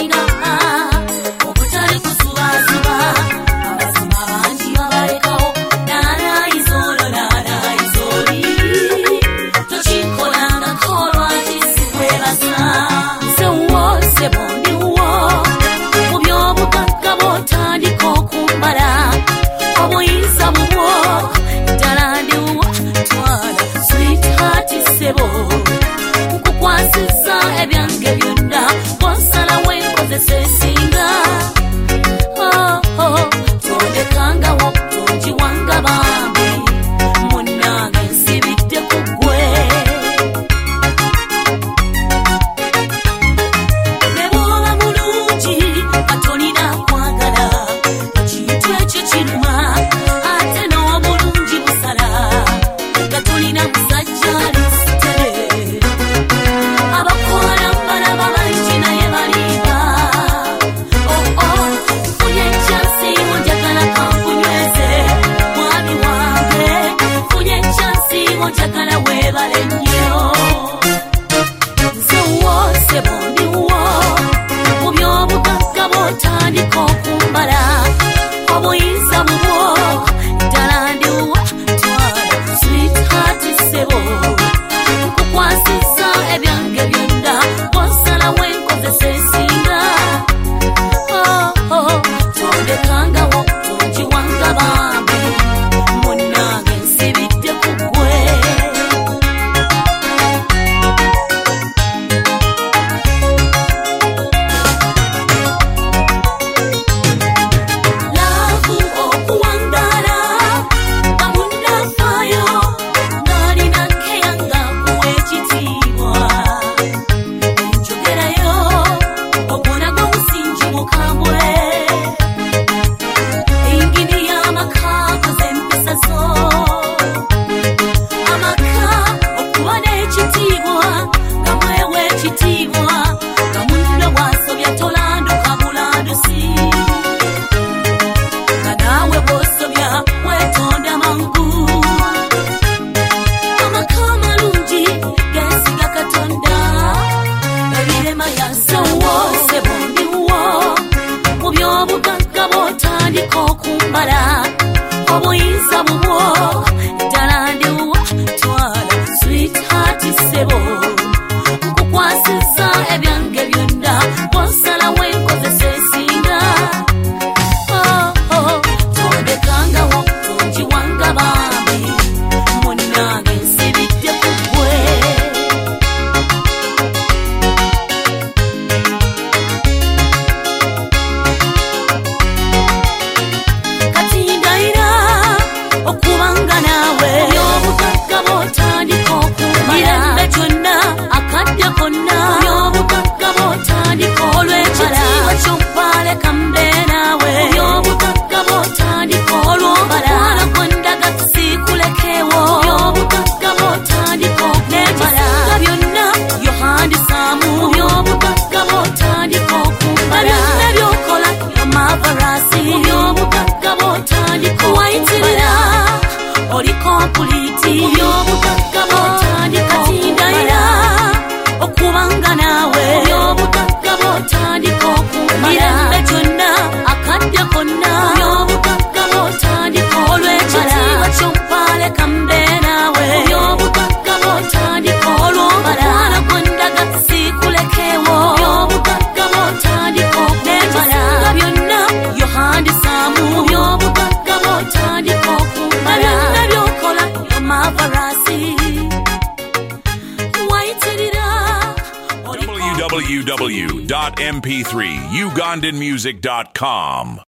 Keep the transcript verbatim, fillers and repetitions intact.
kusinga okutali kusubazuba abazima bangi babalekawo naanaizolo naanaizoli tokikolangako lwaki sikwebaza nzewo sebondiwo mu by'obugagga bw'otandika okumbala obuyinza bubwo ddala ndiwo twala sweetheart sebo nkukwasizza ebyange byonna bw'osalawo enkozesa esinga oh, oh, tondekangawo tonjiwanga bambi munnange nsibidde ku ggwe ne bw'oba mulungi katolina kwagala ekintu ekyo kiruma ate n'obulungi busala katolina musajja alisitele abakola balaba bangi naye baliba oh, oh, nfunye ekyansi onjagala kankunyweze mwami wange nfunye ekyansi onjagala weebale nnyo nzewo sebondiwo mu by'obugagga bw'otandika okumbala obuyinza bubwo ddala ndiwo twala sweetheart sebo nkukwasizza ebyange byonna bw'osalawo enkozesa esinga oh, oh, tondekangawo tonjiwanga bambi munnange nsibidde ku ggwe laavu okuwangala nga munnafaayo ng'alina keyanga kuwa ekitiibwa enjogerayo ogulaga omusingi mukambwe engini y'amaka koze empisa zo amaka okuba n'ekitiibwa nga mwewa ekitiibwa nga munno bw'asobya tolanduka bulandusi nga naawe bw'osobya weetonda mangu amaka amalungi geesiga katonda ebirema yasewo sebondiwo mu by'obugagga bw'otandika okumbala obuyinza bubwo ddala ndiwo twala sweetheart sebo nkukwasizza ebyange byonna bw'osalawo enkozesa esinga oh, oh, tondekangawo tonjiwanga bambi munnange nsibidde ku ggwe kati ndayira okubanga naawe by'obugagga bw'otandika okumbala mirembe gyonna akadde konna by'obugagga bw'otandika olw'ekitiibwa ky'ompaleka mbe naawe by'obugagga bw'otandika olw'ombala gondaga tusiikulekewo by'obugagga bw'otandika okumbala n'ebisinga byonna yohandisaamu by'obugagga bw'otandika okumbala byonna by'okola yomavarasi by'obugagga bw'otandika wayitirira oli kompuliti by'obugagga bw'otandika tindayira okubanga naawe by'obugagga bw'otandika okumbala mirembe gyonna akadde konna by'obugagga bw'otandika olw'ekitiibwa ky'ompaleka mbe naawe by'obugagga bw'otandika olw'ombala gondaga tusiikulekewo by'obugagga bw'otandika okumbala n'ebisinga byonna yohandisaamu by'obugagga bw'otandika okumbala byonna by'okola yomavarasi wayitirira oli w w w dot m p three ugandan music dot com